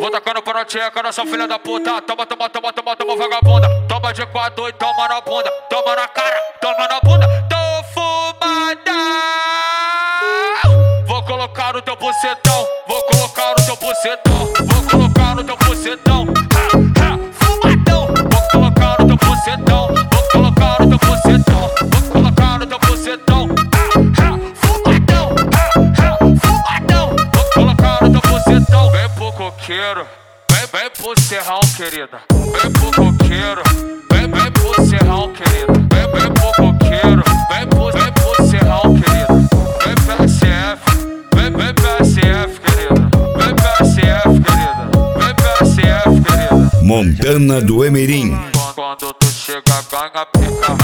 Vou tacando pra tcheca nessa filha da puta. Toma, toma, toma, toma, toma, vagabunda. Toma de 4 e toma na bunda. Toma na cara, toma na bunda. Tô fumada. Vou colocar no teu bucetão. Vou colocar no teu bucetão. Vou colocar no teu bucetão. Fumadão. Vou colocar no teu bucetão. Vou colocar no teu bucetão. Vou colocar no teu bucetão. Fumadão. Fumadão. Vou colocar no teu bucetão. Vem pro coqueiro. Vem pro serrão, querida. Vem pro coqueiro. Vem pro serrão, querida. Vem pro coqueiro. Vem pro serrão, querida. Vem PSF. Vem PSF, querida. Vem PSF, querida. Vem PSF, querida. Montana do Emerim. Quando tu chega, ganha pica.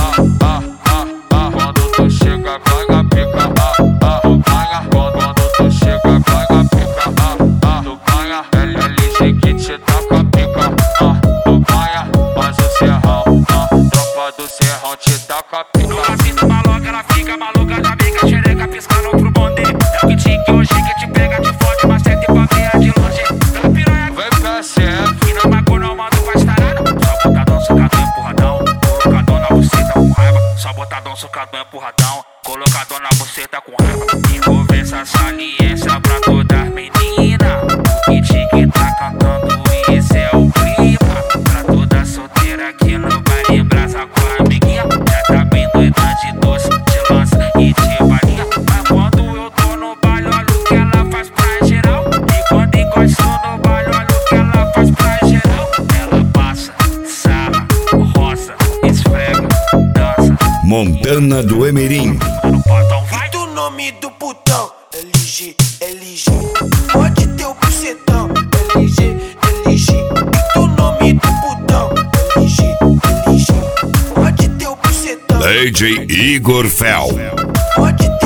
Quando tu chega, ganha pica. Tu ganha. Quando tu chega, ganha pica. Tu ganha. LG que te taca pica. Tu ganha. Mas o serrão, tropa do serrão te taca pica. No lacinho da maloca ela fica maluca da bica, xereca piscando pro bonde. É o que tique hoje que te pega de forte, mas sente pra ver de longe. Pela piranha, vem PSF. e na macu não mando com as taradas. Só botadão, socadão, empurradão. Colocadão na buceta com raiva. Só botadão, socadão, empurradão. Colocadão na buceta com raiva. E vou ver essa saliência pra todas as meninas. E tique tá cantando, esse é o clima. Pra toda solteira aqui no baile, brasa com a amiguinha. Já tá bem doida de doce, de lança e de balinha. Mas quando eu tô no baile, olha o que ela faz pra geral. E quando encosto no baile, olha o que ela faz pra geral. Ela passa, sarra, roça, esfrega, dança. Montana do Emerim. No portão vai. E do nome do putão, LG, LG. Pode ter o bucetão, LG, LG. E do nome do putão, LG, LG. Pode ter o bucetão, DJ Igor Fel. pode